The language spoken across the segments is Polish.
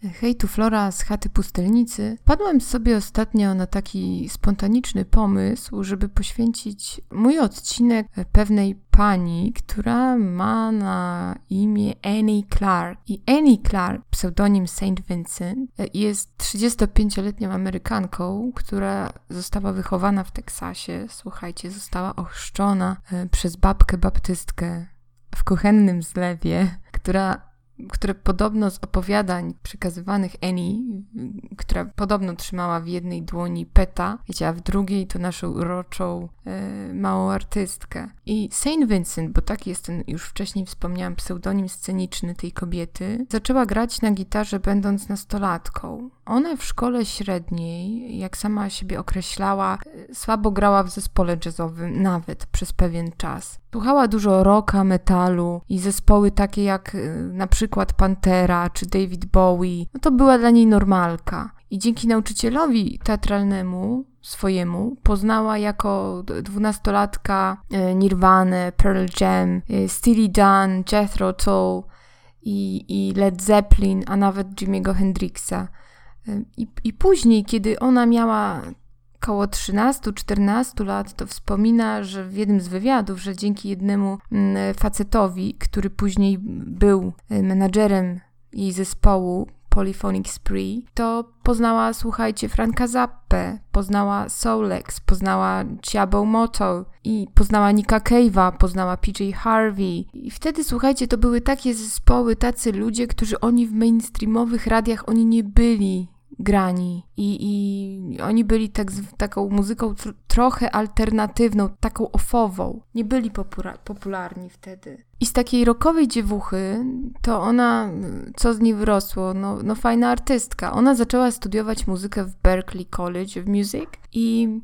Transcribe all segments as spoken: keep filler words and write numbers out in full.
Hej, tu Flora z chaty pustelnicy. Wpadłem sobie ostatnio na taki spontaniczny pomysł, żeby poświęcić mój odcinek pewnej pani, która ma na imię Annie Clark. I Annie Clark, pseudonim Saint Vincent, jest trzydziestopięcioletnią Amerykanką, która została wychowana w Teksasie. Słuchajcie, została ochrzczona przez babkę baptystkę w kuchennym zlewie, która które podobno z opowiadań przekazywanych Annie, która podobno trzymała w jednej dłoni peta, wiecie, a w drugiej to naszą uroczą e, małą artystkę. I Saint Vincent, bo taki jest ten, już wcześniej wspomniałam, pseudonim sceniczny tej kobiety, zaczęła grać na gitarze będąc nastolatką. Ona w szkole średniej, jak sama siebie określała, słabo grała w zespole jazzowym, nawet przez pewien czas. Słuchała dużo rocka, metalu i zespoły takie jak na przykład Pantera czy David Bowie, no to była dla niej normalka. I dzięki nauczycielowi teatralnemu swojemu poznała jako dwunastolatka Nirvanę, Pearl Jam, Steely Dan, Jethro Tull i, i Led Zeppelin, a nawet Jimmy'ego Hendrixa. I, I później, kiedy ona miała około trzynaście czternaście lat, to wspomina, że w jednym z wywiadów, że dzięki jednemu facetowi, który później był menadżerem jej zespołu Polyphonic Spree, to poznała, słuchajcie, Franka Zappę, poznała Solex, poznała Thiago Moto i poznała Nicka Cave'a, poznała P J Harvey. I wtedy, słuchajcie, to były takie zespoły, tacy ludzie, którzy oni w mainstreamowych radiach, oni nie byli grani i, i oni byli tak z taką muzyką tr- trochę alternatywną, taką ofową. Nie byli popura- popularni wtedy. I z takiej rockowej dziewuchy to ona, co z niej wyrosło? No, no fajna artystka. Ona zaczęła studiować muzykę w Berklee College of Music i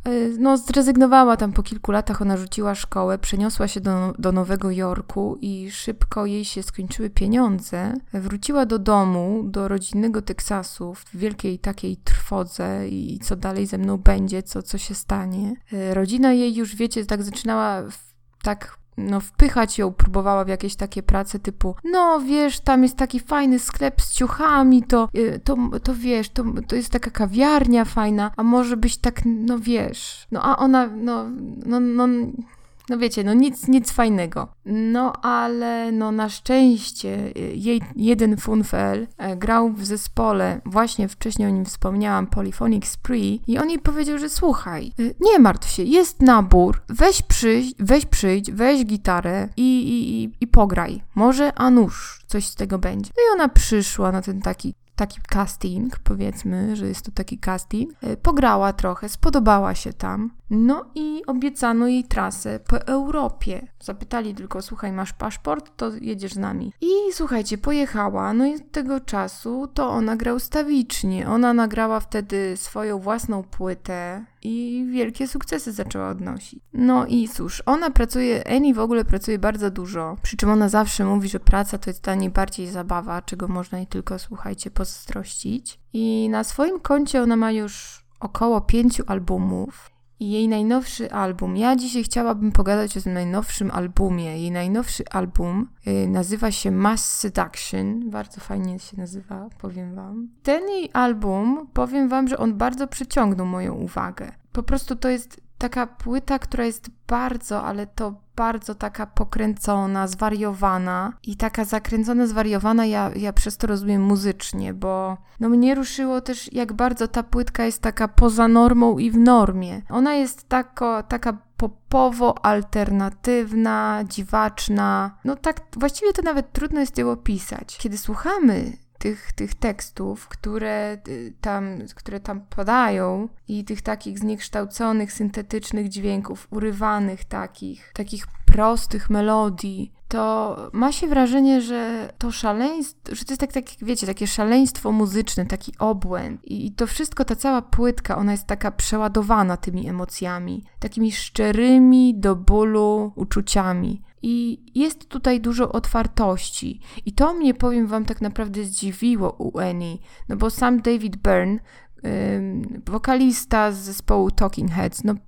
no zrezygnowała tam po kilku latach, ona rzuciła szkołę, przeniosła się do, do Nowego Jorku i szybko jej się skończyły pieniądze. Wróciła do domu, do rodzinnego Teksasu w wielkiej takiej trwodze i co dalej ze mną będzie, co, co się stanie. Rodzina jej już, wiecie, tak zaczynała w, tak no wpychać ją, próbowała w jakieś takie prace typu, no wiesz, tam jest taki fajny sklep z ciuchami, to, to, to wiesz, to, to jest taka kawiarnia fajna, a może byś tak, no wiesz, no a ona, no, no, no, no wiecie, no nic, nic fajnego. No ale no na szczęście jej jeden funfel grał w zespole, właśnie wcześniej o nim wspomniałam, Polyphonic Spree i on jej powiedział, że słuchaj, nie martw się, jest nabór, weź przyjść, weź przyjdź, weź gitarę i, i, i, i pograj. Może a nuż coś z tego będzie. No i ona przyszła na ten taki taki casting, powiedzmy, że jest to taki casting. Pograła trochę, spodobała się tam. No i obiecano jej trasę po Europie. Zapytali tylko, słuchaj, masz paszport? To jedziesz z nami. I słuchajcie, pojechała. No i od tego czasu to ona gra ustawicznie. Ona nagrała wtedy swoją własną płytę i wielkie sukcesy zaczęła odnosić. No i cóż, ona pracuje, Annie w ogóle pracuje bardzo dużo. Przy czym ona zawsze mówi, że praca to jest dla niej bardziej zabawa, czego można jej tylko, słuchajcie, pozazdrościć. I na swoim koncie ona ma już około pięciu albumów. I jej najnowszy album, ja dzisiaj chciałabym pogadać o tym najnowszym albumie. Jej najnowszy album y, nazywa się Mass Seduction, bardzo fajnie się nazywa, powiem wam. Ten jej album, powiem wam, że on bardzo przyciągnął moją uwagę. Po prostu to jest taka płyta, która jest bardzo, ale to bardzo taka pokręcona, zwariowana i taka zakręcona, zwariowana, ja, ja przez to rozumiem muzycznie, bo no mnie ruszyło też, jak bardzo ta płytka jest taka poza normą i w normie. Ona jest tako, taka popowo, alternatywna, dziwaczna, no tak właściwie to nawet trudno jest ją opisać. Kiedy słuchamy Tych, tych tekstów, które tam, które tam padają i tych takich zniekształconych, syntetycznych dźwięków, urywanych takich, takich prostych melodii, to ma się wrażenie, że to szaleństwo, że to jest tak, tak wiecie, takie szaleństwo muzyczne, taki obłęd. I, I to wszystko, ta cała płytka, ona jest taka przeładowana tymi emocjami, takimi szczerymi do bólu uczuciami. I jest tutaj dużo otwartości. I to mnie, powiem wam, tak naprawdę zdziwiło u Annie, no bo sam David Byrne, ym, wokalista z zespołu Talking Heads, no pr-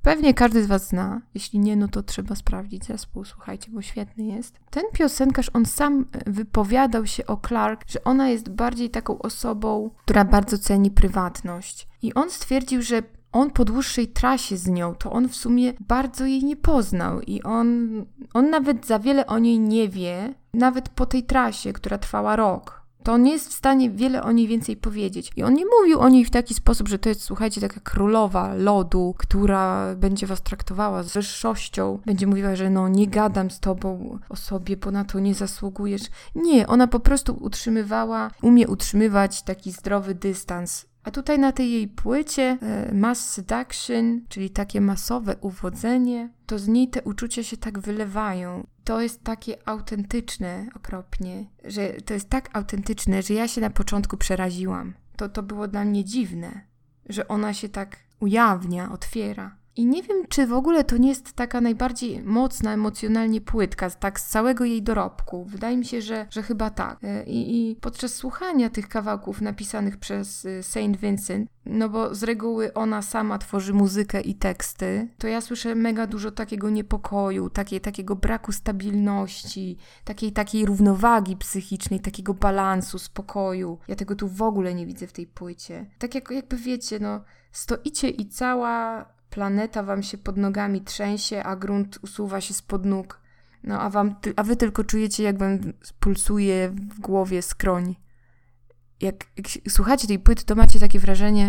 Pewnie każdy z was zna. Jeśli nie, no to trzeba sprawdzić zespół. Słuchajcie, bo świetny jest. Ten piosenkarz, on sam wypowiadał się o Clark, że ona jest bardziej taką osobą, która bardzo ceni prywatność. I on stwierdził, że on po dłuższej trasie z nią, to on w sumie bardzo jej nie poznał i on, on nawet za wiele o niej nie wie, nawet po tej trasie, która trwała rok. To on nie jest w stanie wiele o niej więcej powiedzieć. I on nie mówił o niej w taki sposób, że to jest, słuchajcie, taka królowa lodu, która będzie was traktowała z wyższością, będzie mówiła, że no nie gadam z tobą o sobie, bo na to nie zasługujesz. Nie, ona po prostu utrzymywała, umie utrzymywać taki zdrowy dystans. A tutaj na tej jej płycie e, Mass Seduction, czyli takie masowe uwodzenie, to z niej te uczucia się tak wylewają. To jest takie autentyczne okropnie, że to jest tak autentyczne, że ja się na początku przeraziłam. To, to było dla mnie dziwne, że ona się tak ujawnia, otwiera. I nie wiem, czy w ogóle to nie jest taka najbardziej mocna emocjonalnie płytka, tak z całego jej dorobku. Wydaje mi się, że, że chyba tak. I, I podczas słuchania tych kawałków napisanych przez Saint Vincent, no bo z reguły ona sama tworzy muzykę i teksty, to ja słyszę mega dużo takiego niepokoju, takiej, takiego braku stabilności, takiej, takiej równowagi psychicznej, takiego balansu, spokoju. Ja tego tu w ogóle nie widzę w tej płycie. Tak jak, jakby wiecie, no stoicie i cała planeta wam się pod nogami trzęsie, a grunt usuwa się spod nóg. No a, wam, a wy tylko czujecie, jak wam pulsuje w głowie skroń. Jak, jak słuchacie tej płyty, to macie takie wrażenie,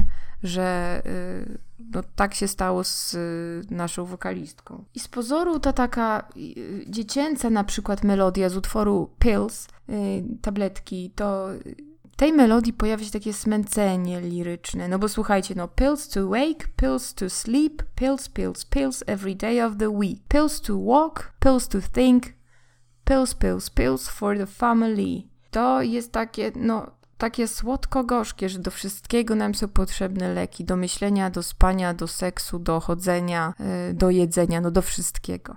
że yy, no, tak się stało z yy, naszą wokalistką. I z pozoru ta taka yy, dziecięca na przykład melodia z utworu Pills, yy, tabletki, to w tej melodii pojawia się takie smęcenie liryczne, no bo słuchajcie, no pills to wake, pills to sleep, pills, pills, pills every day of the week, pills to walk, pills to think, pills, pills, pills for the family. To jest takie, no, takie słodko-gorzkie, że do wszystkiego nam są potrzebne leki, do myślenia, do spania, do seksu, do chodzenia, yy, do jedzenia, no do wszystkiego.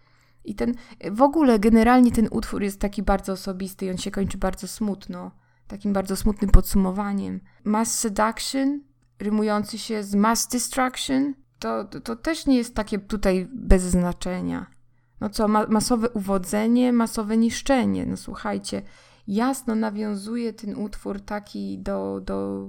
I ten, w ogóle generalnie ten utwór jest taki bardzo osobisty i on się kończy bardzo smutno. Takim bardzo smutnym podsumowaniem. Mass Seduction, rymujący się z Mass Destruction, to, to, to też nie jest takie tutaj bez znaczenia. No co, ma, masowe uwodzenie, masowe niszczenie. No słuchajcie, jasno nawiązuje ten utwór taki do, do,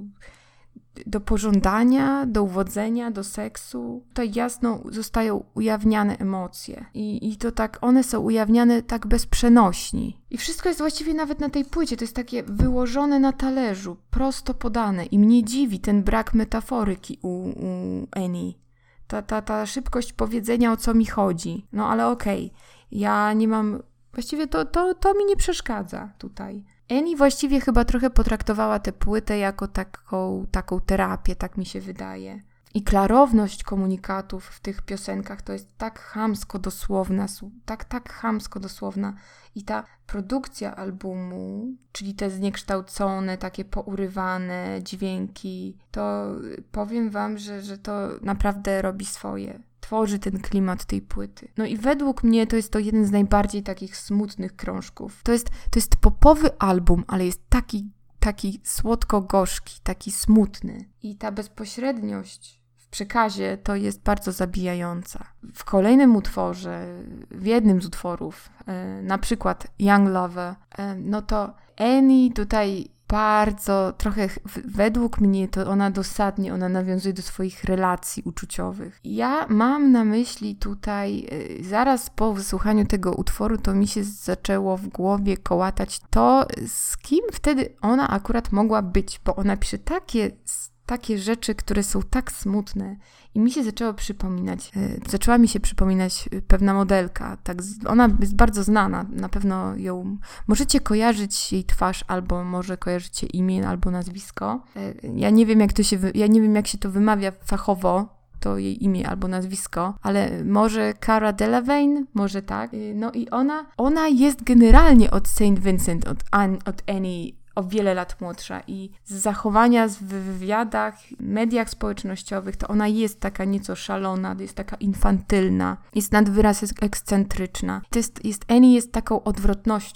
do pożądania, do uwodzenia, do seksu. Tutaj jasno zostają ujawniane emocje. I, i to tak, one są ujawniane tak bez przenośni. I wszystko jest właściwie nawet na tej płycie. To jest takie wyłożone na talerzu, prosto podane. I mnie dziwi ten brak metaforyki u, u Annie. Ta, ta, ta szybkość powiedzenia, o co mi chodzi. No ale okej, okay. Ja nie mam... Właściwie to, to, to mi nie przeszkadza tutaj. Annie właściwie chyba trochę potraktowała tę płytę jako taką, taką terapię, tak mi się wydaje. I klarowność komunikatów w tych piosenkach to jest tak chamsko dosłowna, tak, tak chamsko dosłowna. I ta produkcja albumu, czyli te zniekształcone, takie pourywane dźwięki, to powiem wam, że, że to naprawdę robi swoje. Tworzy ten klimat tej płyty. No i według mnie to jest to jeden z najbardziej takich smutnych krążków. To jest, to jest popowy album, ale jest taki, taki słodko-gorzki, taki smutny. I ta bezpośredniość w przekazie to jest bardzo zabijająca. W kolejnym utworze, w jednym z utworów, e, na przykład Young Lover, e, no to Annie tutaj bardzo, trochę według mnie to ona dosadnie, ona nawiązuje do swoich relacji uczuciowych. Ja mam na myśli tutaj, zaraz po wysłuchaniu tego utworu, to mi się zaczęło w głowie kołatać to, z kim wtedy ona akurat mogła być, bo ona pisze takie, takie rzeczy, które są tak smutne. I mi się zaczęło przypominać, e, zaczęła mi się przypominać pewna modelka. Tak, ona jest bardzo znana, na pewno ją możecie kojarzyć jej twarz, albo może kojarzycie imię, albo nazwisko. E, ja nie wiem, jak to się, ja nie wiem, jak się to wymawia fachowo, to jej imię albo nazwisko, ale może Cara Delevingne, może tak. E, no i ona, ona jest generalnie od Saint Vincent, od, An, od Annie, o wiele lat młodsza i z zachowania w wywiadach, mediach społecznościowych, to ona jest taka nieco szalona, jest taka infantylna, jest nad wyraz ekscentryczna. To jest, jest, Annie jest taką odwrotnością,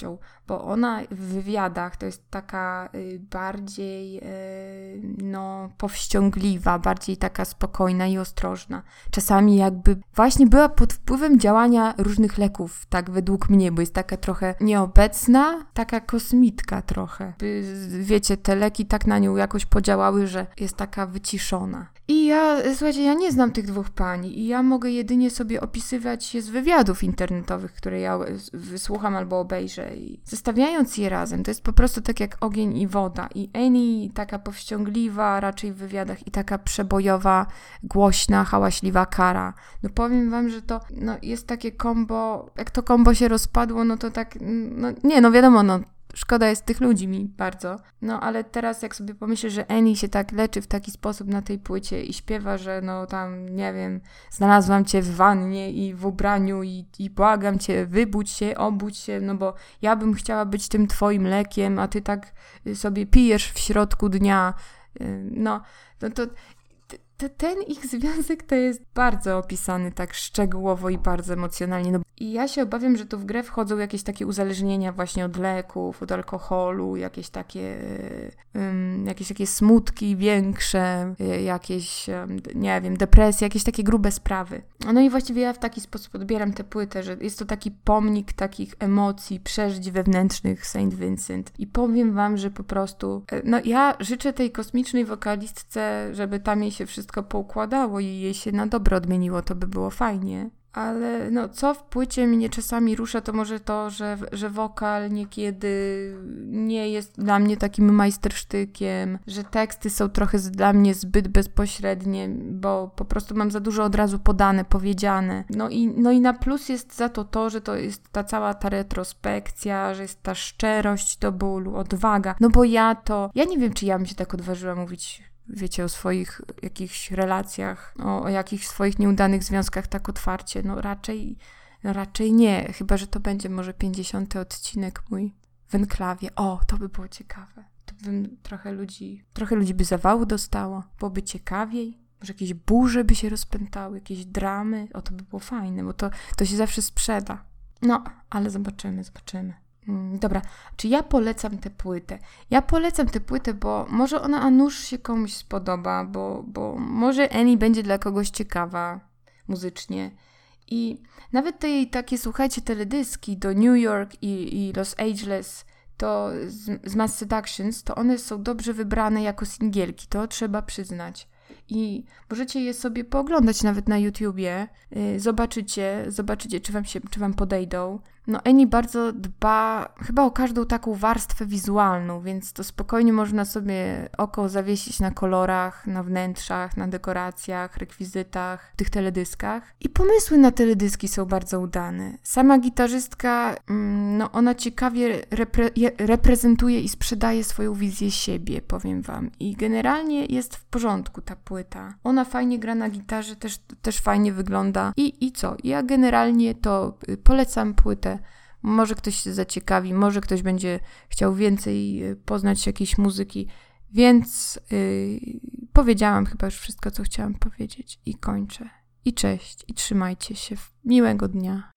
bo ona w wywiadach to jest taka y, bardziej y, no powściągliwa, bardziej taka spokojna i ostrożna. Czasami jakby właśnie była pod wpływem działania różnych leków, tak według mnie, bo jest taka trochę nieobecna, taka kosmitka trochę. Wiecie, te leki tak na nią jakoś podziałały, że jest taka wyciszona. I ja, słuchajcie, ja nie znam tych dwóch pani i ja mogę jedynie sobie opisywać je z wywiadów internetowych, które ja wysłucham albo obejrzę. I zestawiając je razem, to jest po prostu tak jak ogień i woda. I Annie taka powściągliwa raczej w wywiadach i taka przebojowa, głośna, hałaśliwa Kara. No powiem wam, że to no, jest takie kombo, jak to kombo się rozpadło, no to tak, no nie, no wiadomo, no szkoda jest tych ludzi mi bardzo. No ale teraz jak sobie pomyślę, że Annie się tak leczy w taki sposób na tej płycie i śpiewa, że no tam, nie wiem, znalazłam cię w wannie i w ubraniu i, i błagam cię, wybudź się, obudź się, no bo ja bym chciała być tym twoim lekiem, a ty tak sobie pijesz w środku dnia. No, no to... To ten ich związek to jest bardzo opisany tak szczegółowo i bardzo emocjonalnie. No i ja się obawiam, że tu w grę wchodzą jakieś takie uzależnienia właśnie od leków, od alkoholu, jakieś takie um, jakieś takie smutki większe, jakieś, um, nie wiem, depresje, jakieś takie grube sprawy. No i właściwie ja w taki sposób odbieram tę płytę, że jest to taki pomnik takich emocji, przeżyć wewnętrznych Saint Vincent. I powiem wam, że po prostu, no ja życzę tej kosmicznej wokalistce, żeby tam jej się wszystko wszystko poukładało i jej się na dobre odmieniło, to by było fajnie. Ale no, co w płycie mnie czasami rusza, to może to, że, że wokal niekiedy nie jest dla mnie takim majstersztykiem, że teksty są trochę dla mnie zbyt bezpośrednie, bo po prostu mam za dużo od razu podane, powiedziane. No i, no i na plus jest za to to, że to jest ta cała ta retrospekcja, że jest ta szczerość do bólu, odwaga. No bo ja to, ja nie wiem, czy ja bym się tak odważyła mówić, wiecie, o swoich jakichś relacjach, o, o jakichś swoich nieudanych związkach tak otwarcie. No raczej, no raczej nie. Chyba że to będzie może pięćdziesiąty odcinek mój w enklawie. O, to by było ciekawe. To bym trochę ludzi, trochę ludzi by zawału dostało. Byłoby ciekawiej. Może jakieś burze by się rozpętały, jakieś dramy. O, to by było fajne, bo to, to się zawsze sprzeda. No, ale zobaczymy, zobaczymy. Dobra, czy ja polecam tę płytę? Ja polecam tę płytę, bo może ona a nuż się komuś spodoba, bo, bo może Annie będzie dla kogoś ciekawa muzycznie. I nawet te jej takie, słuchajcie, teledyski do New York i, i Los Angeles, to z, z Mass Seductions, to one są dobrze wybrane jako singielki, to trzeba przyznać. I możecie je sobie pooglądać nawet na YouTubie, yy, zobaczycie, zobaczycie, czy wam się, czy wam podejdą. No Annie bardzo dba chyba o każdą taką warstwę wizualną, więc to spokojnie można sobie oko zawiesić na kolorach, na wnętrzach, na dekoracjach, rekwizytach, tych teledyskach. I pomysły na teledyski są bardzo udane. Sama gitarzystka, no ona ciekawie repre- reprezentuje i sprzedaje swoją wizję siebie, powiem wam. I generalnie jest w porządku ta płyta. Ona fajnie gra na gitarze, też, też fajnie wygląda. I, i co? Ja generalnie to polecam płytę. Może ktoś się zaciekawi, może ktoś będzie chciał więcej poznać jakiejś muzyki, więc yy, powiedziałam chyba już wszystko, co chciałam powiedzieć i kończę. I cześć, i trzymajcie się. Miłego dnia.